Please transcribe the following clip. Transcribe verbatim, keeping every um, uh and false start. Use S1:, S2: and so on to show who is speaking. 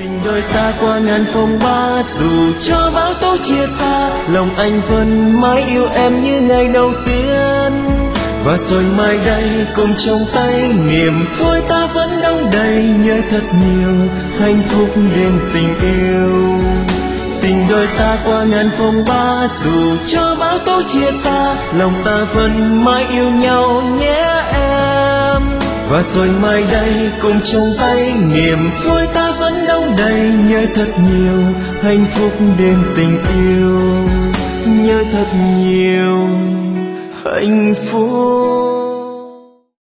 S1: Tình đôi ta qua ngàn phong ba, dù cho bão tố chia xa, lòng anh vẫn mãi yêu em như ngày đầu tiên. Và rồi mai đây cùng trong tay, niềm vui ta vẫn đong đầy, nhớ thật nhiều hạnh phúc đêm tình yêu. Tình đôi ta qua ngàn phong ba, dù cho bão tố chia xa, lòng ta vẫn mãi yêu nhau nhé em. Và rồi mai đây cùng trong tay, niềm vui ta vẫn đong đầy, nhớ thật nhiều hạnh phúc đêm tình yêu, nhớ thật nhiều hạnh phúc